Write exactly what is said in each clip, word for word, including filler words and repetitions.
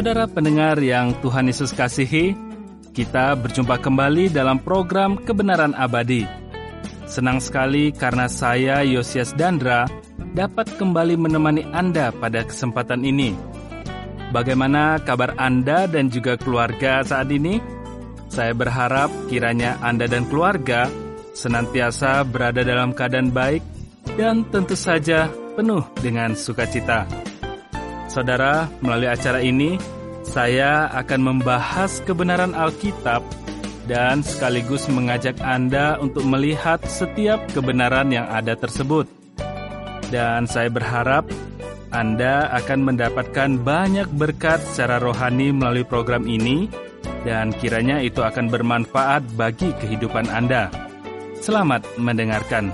Saudara pendengar yang Tuhan Yesus kasihi, kita berjumpa kembali dalam program Kebenaran Abadi. Senang sekali karena saya, Yosias Dandra, dapat kembali menemani Anda pada kesempatan ini. Bagaimana kabar Anda dan juga keluarga saat ini? Saya berharap kiranya Anda dan keluarga senantiasa berada dalam keadaan baik dan tentu saja penuh dengan sukacita. Saudara, melalui acara ini, saya akan membahas kebenaran Alkitab dan sekaligus mengajak Anda untuk melihat setiap kebenaran yang ada tersebut. Dan saya berharap Anda akan mendapatkan banyak berkat secara rohani melalui program ini, dan kiranya itu akan bermanfaat bagi kehidupan Anda. Selamat mendengarkan.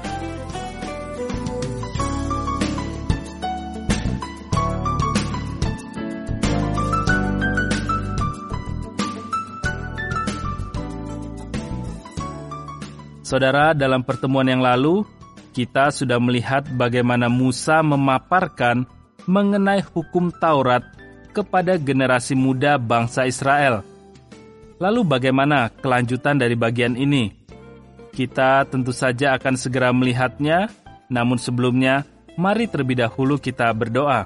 Saudara, dalam pertemuan yang lalu, kita sudah melihat bagaimana Musa memaparkan mengenai hukum Taurat kepada generasi muda bangsa Israel. Lalu bagaimana kelanjutan dari bagian ini? Kita tentu saja akan segera melihatnya, namun sebelumnya, mari terlebih dahulu kita berdoa.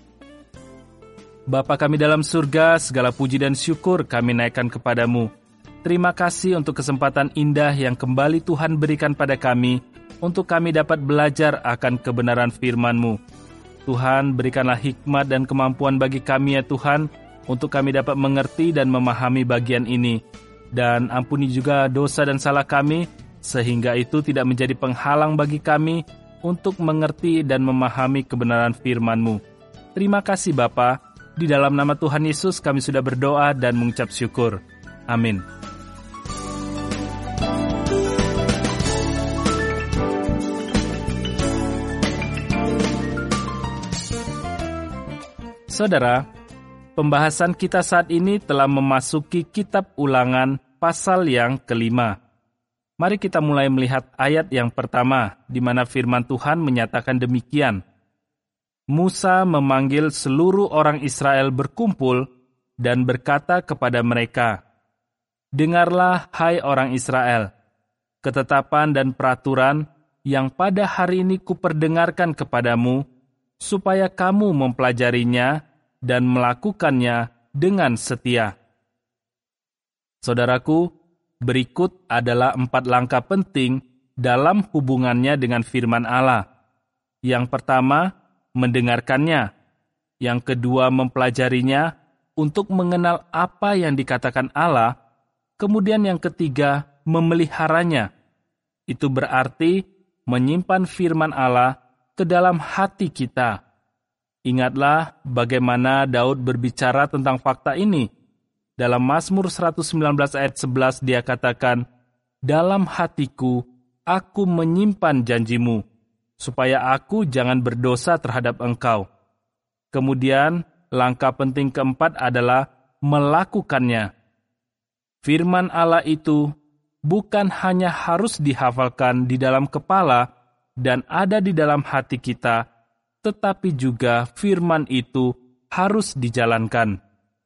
Bapa kami dalam surga, segala puji dan syukur kami naikkan kepadamu. Terima kasih untuk kesempatan indah yang kembali Tuhan berikan pada kami, untuk kami dapat belajar akan kebenaran firman-Mu. Tuhan, berikanlah hikmat dan kemampuan bagi kami ya Tuhan, untuk kami dapat mengerti dan memahami bagian ini. Dan ampuni juga dosa dan salah kami, sehingga itu tidak menjadi penghalang bagi kami untuk mengerti dan memahami kebenaran firman-Mu. Terima kasih Bapa, di dalam nama Tuhan Yesus kami sudah berdoa dan mengucap syukur. Amin. Saudara, pembahasan kita saat ini telah memasuki kitab Ulangan pasal yang kelima. Mari kita mulai melihat ayat yang pertama, di mana firman Tuhan menyatakan demikian. Musa memanggil seluruh orang Israel berkumpul dan berkata kepada mereka, "Dengarlah, hai orang Israel, ketetapan dan peraturan yang pada hari ini kuperdengarkan kepadamu, supaya kamu mempelajarinya dan melakukannya dengan setia." Saudaraku, berikut adalah empat langkah penting dalam hubungannya dengan firman Allah. Yang pertama, mendengarkannya. Yang kedua, mempelajarinya untuk mengenal apa yang dikatakan Allah. Kemudian yang ketiga, memeliharanya. Itu berarti menyimpan firman Allah ke dalam hati kita. Ingatlah bagaimana Daud berbicara tentang fakta ini. Dalam Mazmur seratus sembilan belas ayat sebelas dia katakan, "Dalam hatiku aku menyimpan janjimu, supaya aku jangan berdosa terhadap engkau." Kemudian langkah penting keempat adalah melakukannya. Firman Allah itu bukan hanya harus dihafalkan di dalam kepala dan ada di dalam hati kita, tetapi juga firman itu harus dijalankan.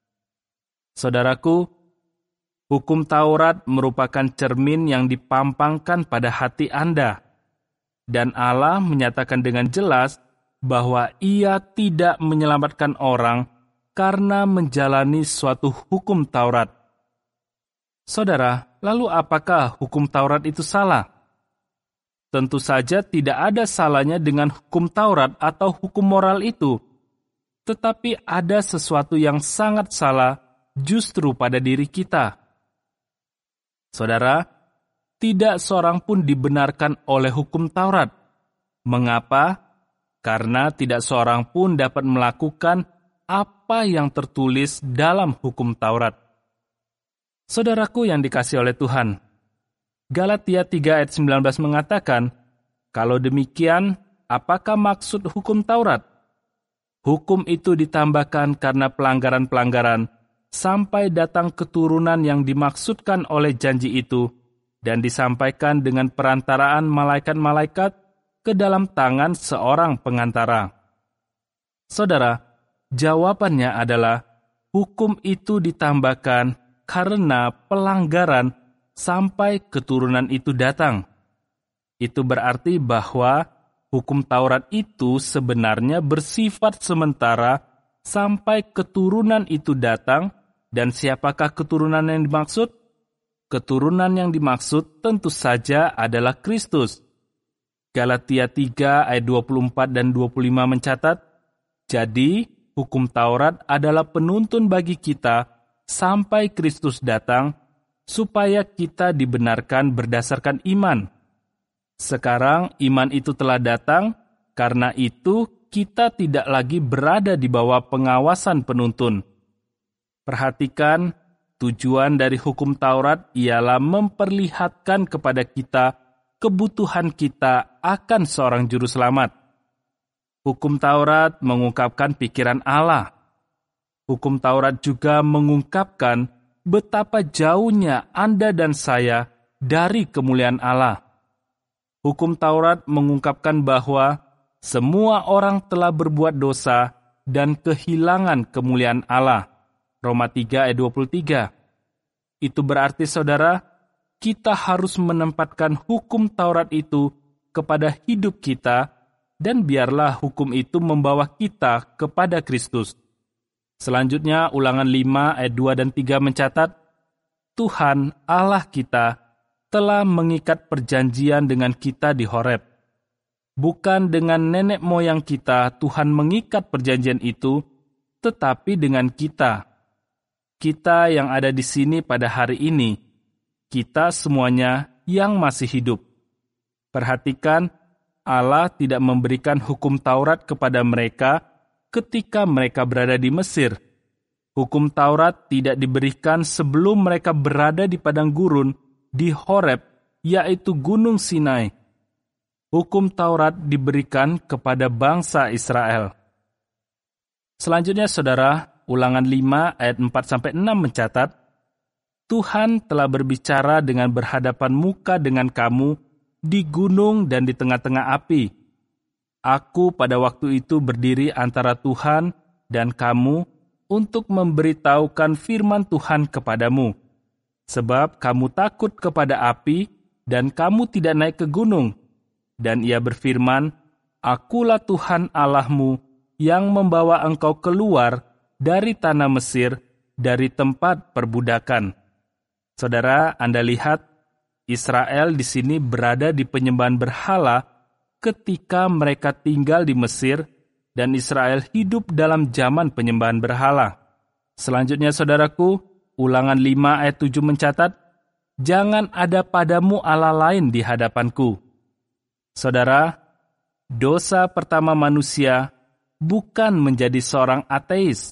Saudaraku, hukum Taurat merupakan cermin yang dipampangkan pada hati Anda. Dan Allah menyatakan dengan jelas bahwa Ia tidak menyelamatkan orang karena menjalani suatu hukum Taurat. Saudara, lalu apakah hukum Taurat itu salah? Tentu saja tidak ada salahnya dengan hukum Taurat atau hukum moral itu. Tetapi ada sesuatu yang sangat salah justru pada diri kita. Saudara, tidak seorang pun dibenarkan oleh hukum Taurat. Mengapa? Karena tidak seorang pun dapat melakukan apa yang tertulis dalam hukum Taurat. Saudaraku yang dikasihi oleh Tuhan, Galatia tiga ayat sembilan belas mengatakan, "Kalau demikian, apakah maksud hukum Taurat? Hukum itu ditambahkan karena pelanggaran-pelanggaran, sampai datang keturunan yang dimaksudkan oleh janji itu, dan disampaikan dengan perantaraan malaikat-malaikat ke dalam tangan seorang pengantara." Saudara, jawabannya adalah hukum itu ditambahkan karena pelanggaran sampai keturunan itu datang. Itu berarti bahwa hukum Taurat itu sebenarnya bersifat sementara sampai keturunan itu datang. Dan siapakah keturunan yang dimaksud? Keturunan yang dimaksud tentu saja adalah Kristus. Galatia tiga ayat dua puluh empat dan dua puluh lima mencatat, jadi hukum Taurat adalah penuntun bagi kita sampai Kristus datang, supaya kita dibenarkan berdasarkan iman. Sekarang iman itu telah datang, karena itu kita tidak lagi berada di bawah pengawasan penuntun. Perhatikan, tujuan dari hukum Taurat ialah memperlihatkan kepada kita kebutuhan kita akan seorang juru selamat. Hukum Taurat mengungkapkan pikiran Allah. Hukum Taurat juga mengungkapkan betapa jauhnya Anda dan saya dari kemuliaan Allah. Hukum Taurat mengungkapkan bahwa semua orang telah berbuat dosa dan kehilangan kemuliaan Allah. Roma tiga ayat dua puluh tiga. Itu berarti, saudara, kita harus menempatkan hukum Taurat itu kepada hidup kita, dan biarlah hukum itu membawa kita kepada Kristus. Selanjutnya, Ulangan lima ayat dua dan tiga mencatat, Tuhan Allah kita telah mengikat perjanjian dengan kita di Horeb. Bukan dengan nenek moyang kita Tuhan mengikat perjanjian itu, tetapi dengan kita. Kita yang ada di sini pada hari ini, kita semuanya yang masih hidup. Perhatikan, Allah tidak memberikan hukum Taurat kepada mereka ketika mereka berada di Mesir. Hukum Taurat tidak diberikan sebelum mereka berada di padang gurun di Horeb, yaitu Gunung Sinai. Hukum Taurat diberikan kepada bangsa Israel. Selanjutnya, saudara, Ulangan lima ayat empat sampai enam mencatat, Tuhan telah berbicara dengan berhadapan muka dengan kamu di gunung dan di tengah-tengah api. Aku pada waktu itu berdiri antara Tuhan dan kamu untuk memberitahukan firman Tuhan kepadamu. Sebab kamu takut kepada api dan kamu tidak naik ke gunung. Dan ia berfirman, Akulah Tuhan Allahmu yang membawa engkau keluar dari tanah Mesir, dari tempat perbudakan. Saudara, Anda lihat, Israel di sini berada di penyembahan berhala ketika mereka tinggal di Mesir, dan Israel hidup dalam zaman penyembahan berhala. Selanjutnya, saudaraku, Ulangan lima ayat tujuh mencatat, Jangan ada padamu Allah lain di hadapanku. Saudara, dosa pertama manusia bukan menjadi seorang ateis.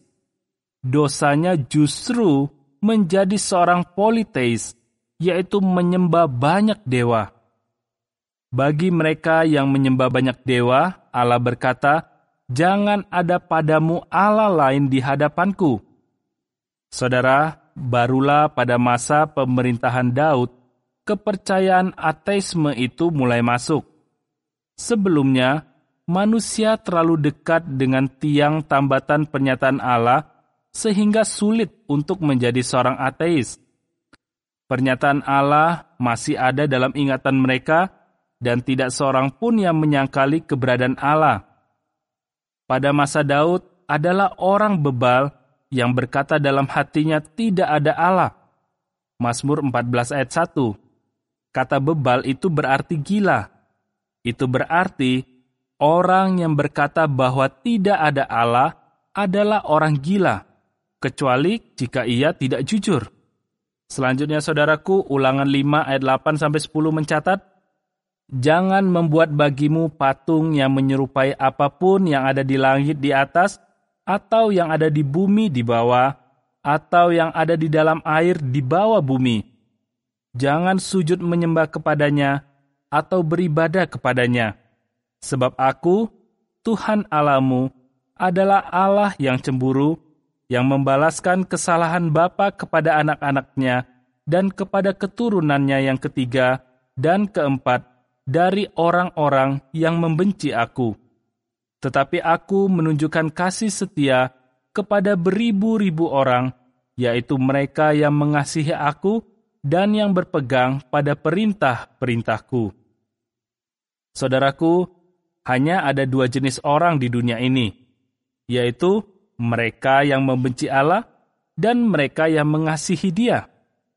Dosanya justru menjadi seorang politeis, yaitu menyembah banyak dewa. Bagi mereka yang menyembah banyak dewa, Allah berkata, Jangan ada padamu Allah lain di hadapanku. Saudara, barulah pada masa pemerintahan Daud, kepercayaan ateisme itu mulai masuk. Sebelumnya, manusia terlalu dekat dengan tiang tambatan pernyataan Allah, sehingga sulit untuk menjadi seorang ateis. Pernyataan Allah masih ada dalam ingatan mereka, dan tidak seorang pun yang menyangkali keberadaan Allah. Pada masa Daud adalah orang bebal yang berkata dalam hatinya tidak ada Allah. Mazmur empat belas ayat satu. Kata bebal itu berarti gila. Itu berarti orang yang berkata bahwa tidak ada Allah adalah orang gila, kecuali jika ia tidak jujur. Selanjutnya, saudaraku, Ulangan lima ayat delapan sampai sepuluh mencatat, Jangan membuat bagimu patung yang menyerupai apapun yang ada di langit di atas, atau yang ada di bumi di bawah, atau yang ada di dalam air di bawah bumi. Jangan sujud menyembah kepadanya, atau beribadah kepadanya. Sebab aku, Tuhan Allahmu, adalah Allah yang cemburu, yang membalaskan kesalahan bapa kepada anak-anaknya, dan kepada keturunannya yang ketiga dan keempat, dari orang-orang yang membenci aku. Tetapi aku menunjukkan kasih setia kepada beribu-ribu orang, yaitu mereka yang mengasihi aku dan yang berpegang pada perintah-perintahku. Saudaraku, hanya ada dua jenis orang di dunia ini, yaitu mereka yang membenci Allah dan mereka yang mengasihi Dia.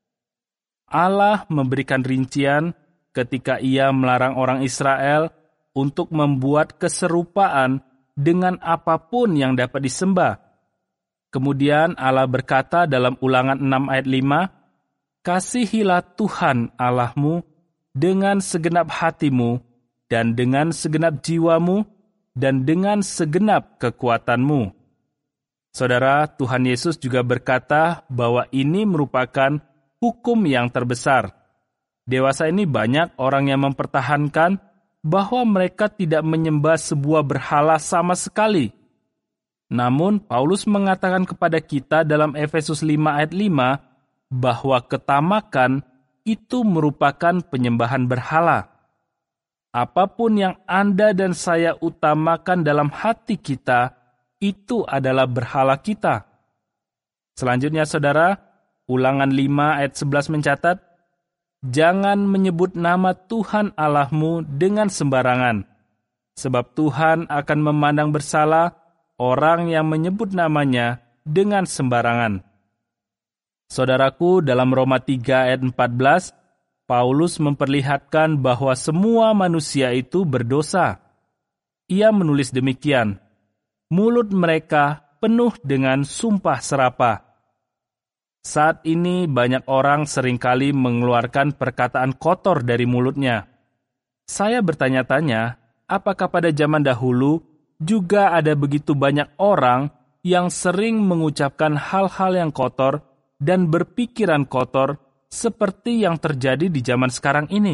Allah memberikan rincian ketika Ia melarang orang Israel untuk membuat keserupaan dengan apapun yang dapat disembah. Kemudian Allah berkata dalam Ulangan enam ayat lima, "Kasihilah Tuhan Allahmu dengan segenap hatimu dan dengan segenap jiwamu dan dengan segenap kekuatanmu." Saudara, Tuhan Yesus juga berkata bahwa ini merupakan hukum yang terbesar. Dewasa ini banyak orang yang mempertahankan bahwa mereka tidak menyembah sebuah berhala sama sekali. Namun, Paulus mengatakan kepada kita dalam Efesus lima ayat lima bahwa ketamakan itu merupakan penyembahan berhala. Apapun yang Anda dan saya utamakan dalam hati kita, itu adalah berhala kita. Selanjutnya, saudara, Ulangan lima ayat sebelas mencatat, "Jangan menyebut nama Tuhan Allahmu dengan sembarangan, sebab Tuhan akan memandang bersalah orang yang menyebut namanya dengan sembarangan." Saudaraku, dalam Roma tiga ayat empat belas, Paulus memperlihatkan bahwa semua manusia itu berdosa. Ia menulis demikian, "Mulut mereka penuh dengan sumpah serapah." Saat ini banyak orang seringkali mengeluarkan perkataan kotor dari mulutnya. Saya bertanya-tanya, apakah pada zaman dahulu juga ada begitu banyak orang yang sering mengucapkan hal-hal yang kotor dan berpikiran kotor seperti yang terjadi di zaman sekarang ini?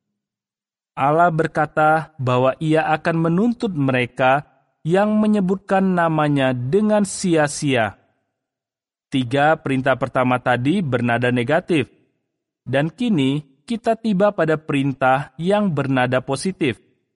Allah berkata bahwa Ia akan menuntut mereka yang menyebutkan namanya dengan sia-sia. Tiga perintah pertama tadi bernada negatif, dan kini kita tiba pada perintah yang bernada positif.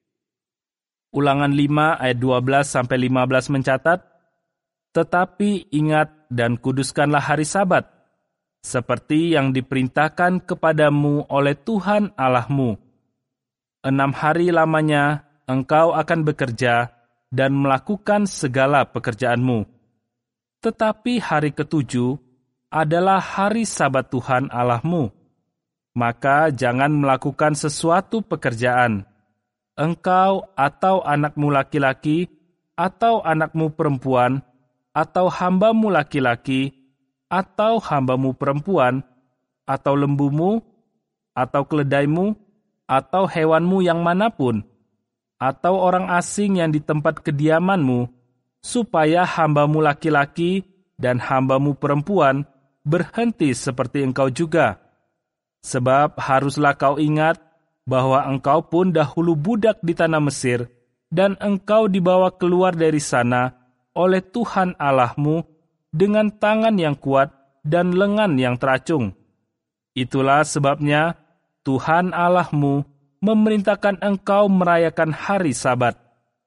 Ulangan lima ayat dua belas sampai lima belas mencatat, "Tetapi ingat dan kuduskanlah hari Sabat, seperti yang diperintahkan kepadamu oleh Tuhan Allahmu. Enam hari lamanya engkau akan bekerja dan melakukan segala pekerjaanmu. Tetapi hari ketujuh adalah hari Sabat Tuhan Allahmu. Maka jangan melakukan sesuatu pekerjaan, engkau atau anakmu laki-laki, atau anakmu perempuan, atau hambamu laki-laki, atau hambamu perempuan, atau lembumu, atau keledaimu, atau hewanmu yang manapun, atau orang asing yang di tempat kediamanmu, supaya hambamu laki-laki dan hambamu perempuan berhenti seperti engkau juga. Sebab haruslah kau ingat bahwa engkau pun dahulu budak di tanah Mesir, dan engkau dibawa keluar dari sana oleh Tuhan Allahmu dengan tangan yang kuat dan lengan yang teracung. Itulah sebabnya Tuhan Allahmu memerintahkan engkau merayakan hari Sabat."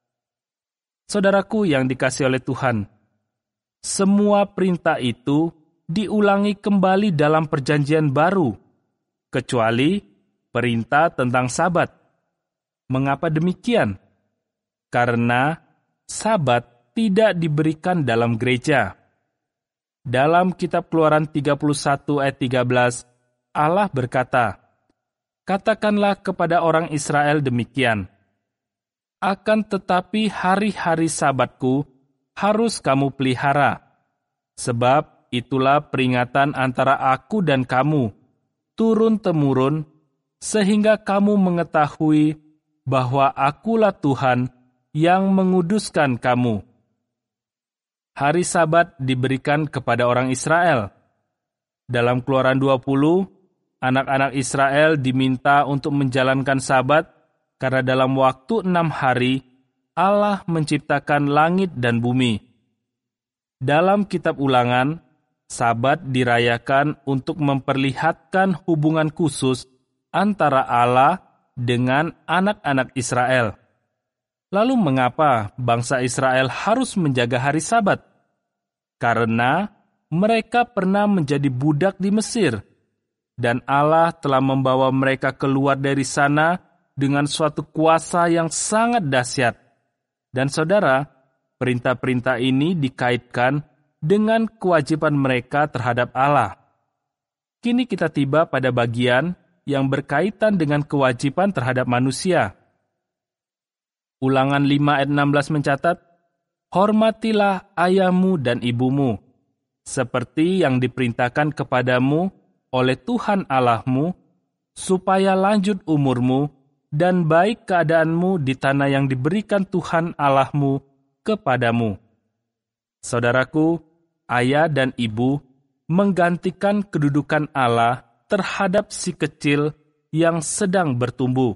Saudaraku yang dikasihi oleh Tuhan, semua perintah itu diulangi kembali dalam Perjanjian Baru, kecuali perintah tentang Sabat. Mengapa demikian? Karena Sabat tidak diberikan dalam gereja. Dalam kitab Keluaran tiga puluh satu ayat tiga belas, Allah berkata, "Katakanlah kepada orang Israel demikian, akan tetapi hari-hari Sabatku harus kamu pelihara, sebab itulah peringatan antara aku dan kamu, turun-temurun, sehingga kamu mengetahui bahwa akulah Tuhan yang menguduskan kamu." Hari Sabat diberikan kepada orang Israel. Dalam Keluaran dua puluh, anak-anak Israel diminta untuk menjalankan Sabat karena dalam waktu enam hari, Allah menciptakan langit dan bumi. Dalam kitab Ulangan, Sabat dirayakan untuk memperlihatkan hubungan khusus antara Allah dengan anak-anak Israel. Lalu mengapa bangsa Israel harus menjaga hari Sabat? karena mereka pernah menjadi budak di Mesir, dan Allah telah membawa mereka keluar dari sana dengan suatu kuasa yang sangat dahsyat. Dan saudara, perintah-perintah ini dikaitkan dengan kewajiban mereka terhadap Allah. Kini kita tiba pada bagian yang berkaitan dengan kewajiban terhadap manusia. Ulangan lima ayat enam belas mencatat, "Hormatilah ayahmu dan ibumu, seperti yang diperintahkan kepadamu oleh Tuhan Allahmu, supaya lanjut umurmu dan baik keadaanmu di tanah yang diberikan Tuhan Allahmu kepadamu." Saudaraku, ayah dan ibu menggantikan kedudukan Allah terhadap si kecil yang sedang bertumbuh.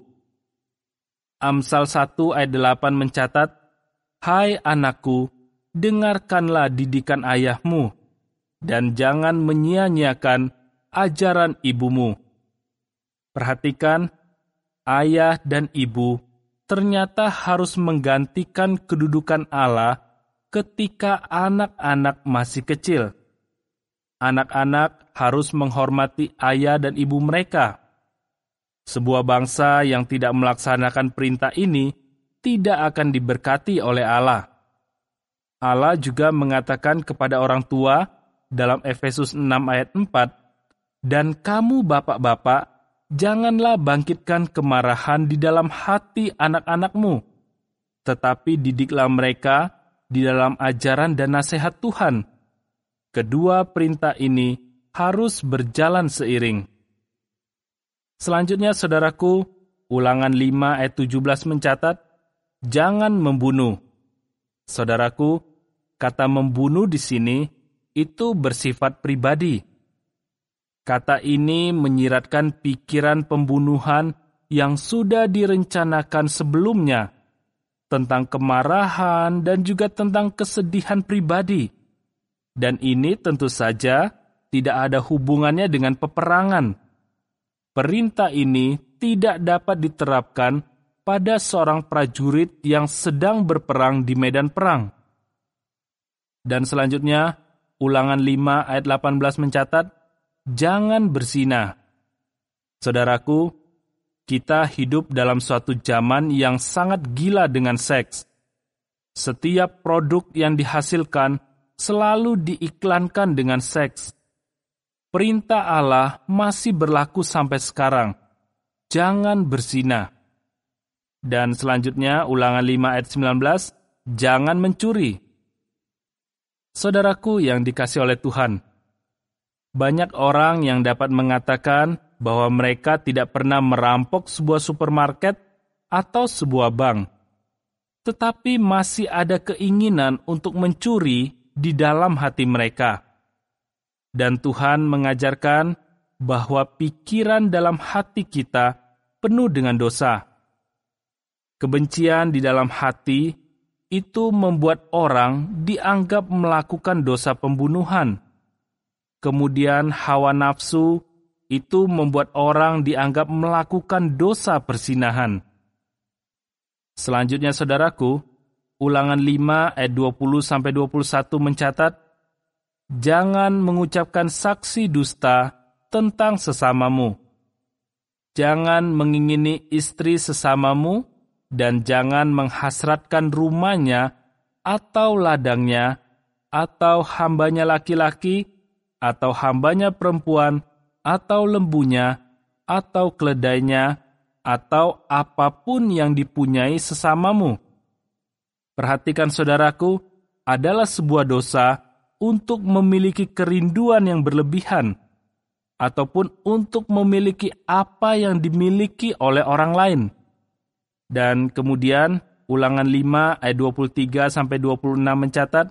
Amsal satu ayat delapan mencatat, "Hai anakku, dengarkanlah didikan ayahmu, dan jangan menyia-nyiakan ajaran ibumu." Perhatikan, ayah dan ibu ternyata harus menggantikan kedudukan Allah ketika anak-anak masih kecil. Anak-anak harus menghormati ayah dan ibu mereka. Sebuah bangsa yang tidak melaksanakan perintah ini tidak akan diberkati oleh Allah. Allah juga mengatakan kepada orang tua dalam Efesus enam ayat empat, "Dan kamu bapak-bapak, janganlah bangkitkan kemarahan di dalam hati anak-anakmu, tetapi didiklah mereka di dalam ajaran dan nasihat Tuhan." Kedua perintah ini harus berjalan seiring. Selanjutnya, saudaraku, Ulangan lima ayat tujuh belas mencatat, "Jangan membunuh." Saudaraku, kata membunuh di sini itu bersifat pribadi. Kata ini menyiratkan pikiran pembunuhan yang sudah direncanakan sebelumnya, tentang kemarahan dan juga tentang kesedihan pribadi. Dan ini tentu saja tidak ada hubungannya dengan peperangan. Perintah ini tidak dapat diterapkan pada seorang prajurit yang sedang berperang di medan perang. Dan selanjutnya, Ulangan lima ayat delapan belas mencatat, "Jangan berzina." Saudaraku, kita hidup dalam suatu zaman yang sangat gila dengan seks. Setiap produk yang dihasilkan selalu diiklankan dengan seks. Perintah Allah masih berlaku sampai sekarang. Jangan berzina. Dan selanjutnya, Ulangan lima ayat sembilan belas, "Jangan mencuri." Saudaraku yang dikasihi oleh Tuhan, banyak orang yang dapat mengatakan bahwa mereka tidak pernah merampok sebuah supermarket atau sebuah bank, tetapi masih ada keinginan untuk mencuri di dalam hati mereka. Dan Tuhan mengajarkan bahwa pikiran dalam hati kita penuh dengan dosa. Kebencian di dalam hati itu membuat orang dianggap melakukan dosa pembunuhan. Kemudian hawa nafsu itu membuat orang dianggap melakukan dosa perzinahan. Selanjutnya, saudaraku, Ulangan lima ayat dua puluh sampai dua puluh satu mencatat, "Jangan mengucapkan saksi dusta tentang sesamamu. Jangan mengingini istri sesamamu, dan jangan menghasratkan rumahnya, atau ladangnya, atau hambanya laki-laki, atau hambanya perempuan, atau lembunya, atau keledainya, atau apapun yang dipunyai sesamamu." Perhatikan, saudaraku, adalah sebuah dosa untuk memiliki kerinduan yang berlebihan, ataupun untuk memiliki apa yang dimiliki oleh orang lain. Dan kemudian Ulangan lima ayat dua puluh tiga sampai dua puluh enam mencatat,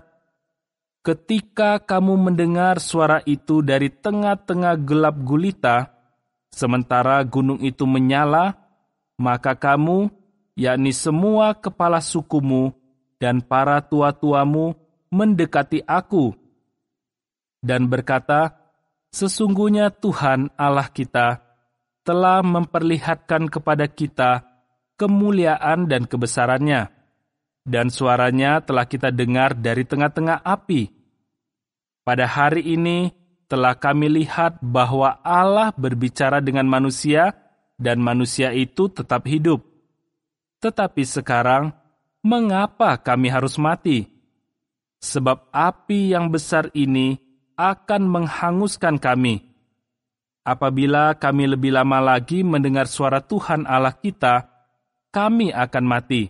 "Ketika kamu mendengar suara itu dari tengah-tengah gelap gulita, sementara gunung itu menyala, maka kamu, yakni semua kepala sukumu dan para tua-tuamu, mendekati aku dan berkata, 'Sesungguhnya Tuhan Allah kita telah memperlihatkan kepada kita kemuliaan dan kebesarannya, dan suaranya telah kita dengar dari tengah-tengah api. Pada hari ini telah kami lihat bahwa Allah berbicara dengan manusia dan manusia itu tetap hidup. Tetapi sekarang, mengapa kami harus mati? Sebab api yang besar ini akan menghanguskan kami. Apabila kami lebih lama lagi mendengar suara Tuhan Allah kita, kami akan mati.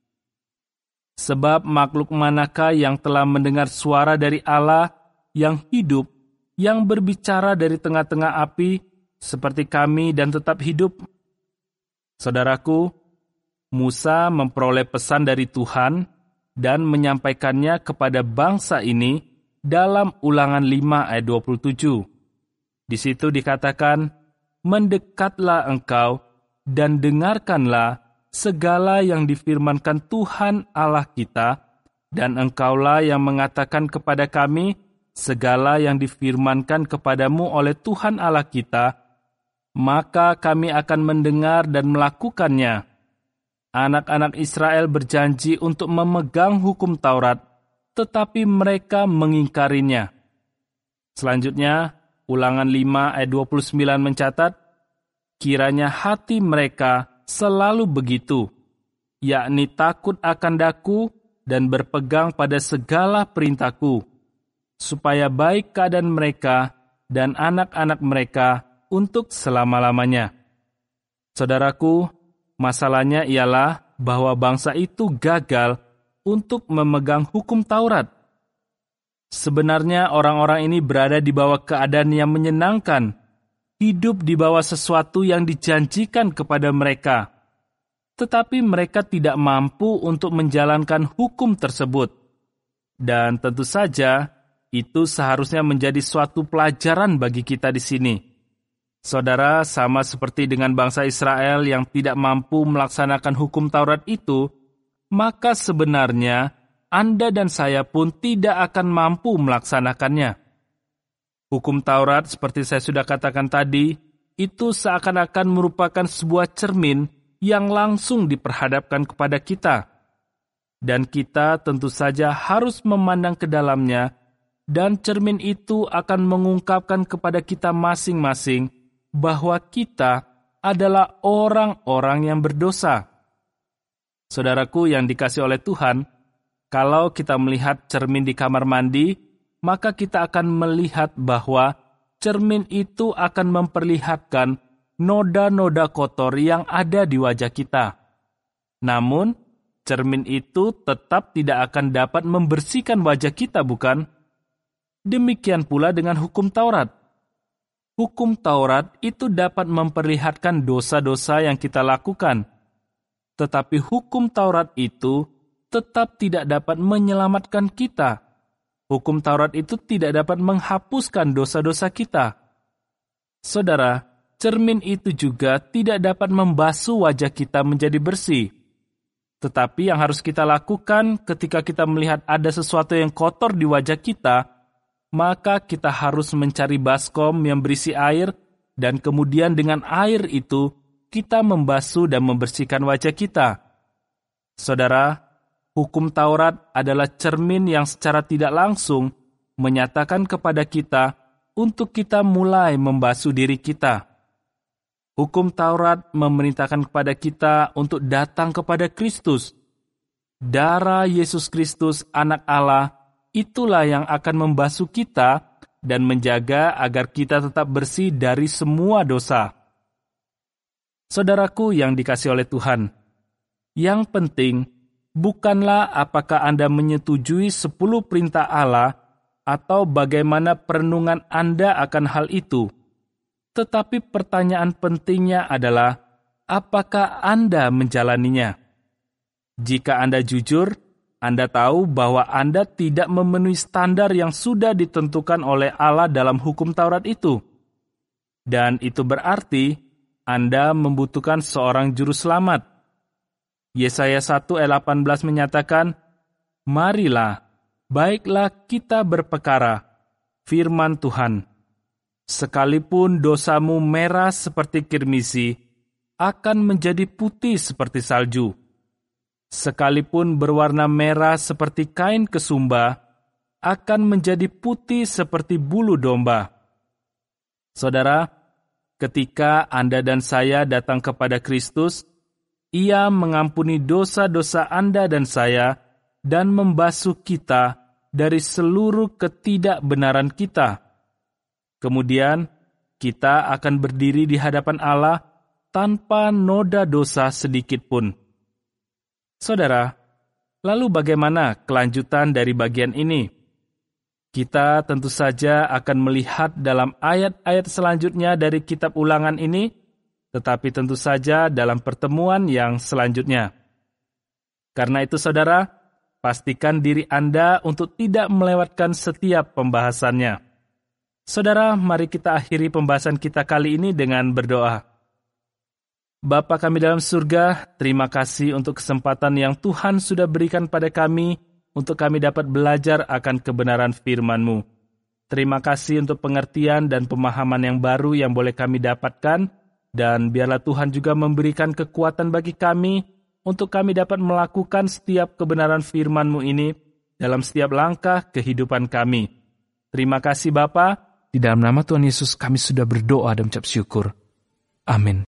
Sebab makhluk manakah yang telah mendengar suara dari Allah yang hidup, yang berbicara dari tengah-tengah api, seperti kami dan tetap hidup? Saudaraku, Musa memperoleh pesan dari Tuhan dan menyampaikannya kepada bangsa ini dalam Ulangan lima ayat dua puluh tujuh. Di situ dikatakan, "Mendekatlah engkau dan dengarkanlah segala yang difirmankan Tuhan Allah kita, dan engkaulah yang mengatakan kepada kami segala yang difirmankan kepadamu oleh Tuhan Allah kita, maka kami akan mendengar dan melakukannya." Anak-anak Israel berjanji untuk memegang hukum Taurat, tetapi mereka mengingkarinya. Selanjutnya, Ulangan lima ayat dua puluh sembilan mencatat, "Kiranya hati mereka selalu begitu, yakni takut akan daku dan berpegang pada segala perintahku, supaya baik keadaan mereka dan anak-anak mereka untuk selama-lamanya." Saudaraku, masalahnya ialah bahwa bangsa itu gagal untuk memegang hukum Taurat. Sebenarnya orang-orang ini berada di bawah keadaan yang menyenangkan, hidup di bawah sesuatu yang dijanjikan kepada mereka. Tetapi mereka tidak mampu untuk menjalankan hukum tersebut. Dan tentu saja, itu seharusnya menjadi suatu pelajaran bagi kita di sini. Saudara, sama seperti dengan bangsa Israel yang tidak mampu melaksanakan hukum Taurat itu, maka sebenarnya Anda dan saya pun tidak akan mampu melaksanakannya. Hukum Taurat, seperti saya sudah katakan tadi, itu seakan-akan merupakan sebuah cermin yang langsung diperhadapkan kepada kita. Dan kita tentu saja harus memandang ke dalamnya, dan cermin itu akan mengungkapkan kepada kita masing-masing bahwa kita adalah orang-orang yang berdosa. Saudaraku yang dikasihi oleh Tuhan, kalau kita melihat cermin di kamar mandi, maka kita akan melihat bahwa cermin itu akan memperlihatkan noda-noda kotor yang ada di wajah kita. Namun, cermin itu tetap tidak akan dapat membersihkan wajah kita, bukan? Demikian pula dengan hukum Taurat. Hukum Taurat itu dapat memperlihatkan dosa-dosa yang kita lakukan. Tetapi hukum Taurat itu tetap tidak dapat menyelamatkan kita. Hukum Taurat itu tidak dapat menghapuskan dosa-dosa kita. Saudara, cermin itu juga tidak dapat membasuh wajah kita menjadi bersih. Tetapi yang harus kita lakukan ketika kita melihat ada sesuatu yang kotor di wajah kita, maka kita harus mencari baskom yang berisi air, dan kemudian dengan air itu kita membasuh dan membersihkan wajah kita. Saudara, hukum Taurat adalah cermin yang secara tidak langsung menyatakan kepada kita untuk kita mulai membasuh diri kita. Hukum Taurat memerintahkan kepada kita untuk datang kepada Kristus. Darah Yesus Kristus, Anak Allah, itulah yang akan membasuh kita dan menjaga agar kita tetap bersih dari semua dosa. Saudaraku yang dikasihi oleh Tuhan, yang penting bukanlah apakah Anda menyetujui sepuluh perintah Allah atau bagaimana perenungan Anda akan hal itu. Tetapi pertanyaan pentingnya adalah, apakah Anda menjalaninya? Jika Anda jujur, Anda tahu bahwa Anda tidak memenuhi standar yang sudah ditentukan oleh Allah dalam hukum Taurat itu. Dan itu berarti Anda membutuhkan seorang juru selamat. Yesaya satu ayat delapan belas menyatakan, "Marilah, baiklah kita berpekara, firman Tuhan. Sekalipun dosamu merah seperti kirmisi, akan menjadi putih seperti salju. Sekalipun berwarna merah seperti kain kesumba, akan menjadi putih seperti bulu domba. Saudara, ketika Anda dan saya datang kepada Kristus, Ia mengampuni dosa-dosa Anda dan saya dan membasuh kita dari seluruh ketidakbenaran kita. Kemudian, kita akan berdiri di hadapan Allah tanpa noda dosa sedikit pun. Saudara, lalu bagaimana kelanjutan dari bagian ini? Kita tentu saja akan melihat dalam ayat-ayat selanjutnya dari kitab Ulangan ini, tetapi tentu saja dalam pertemuan yang selanjutnya. Karena itu saudara, pastikan diri Anda untuk tidak melewatkan setiap pembahasannya. Saudara, mari kita akhiri pembahasan kita kali ini dengan berdoa. Bapa kami dalam surga, terima kasih untuk kesempatan yang Tuhan sudah berikan pada kami untuk kami dapat belajar akan kebenaran firman-Mu. Terima kasih untuk pengertian dan pemahaman yang baru yang boleh kami dapatkan, dan biarlah Tuhan juga memberikan kekuatan bagi kami untuk kami dapat melakukan setiap kebenaran firman-Mu ini dalam setiap langkah kehidupan kami. Terima kasih Bapa. Di dalam nama Tuhan Yesus kami sudah berdoa dan mengucap syukur. Amin.